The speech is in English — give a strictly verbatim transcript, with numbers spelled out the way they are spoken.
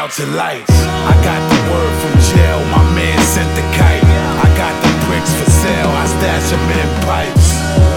clouds and lights. I got the word from jail, my man sent the kite. I got the bricks for sale, I stash them in pipes.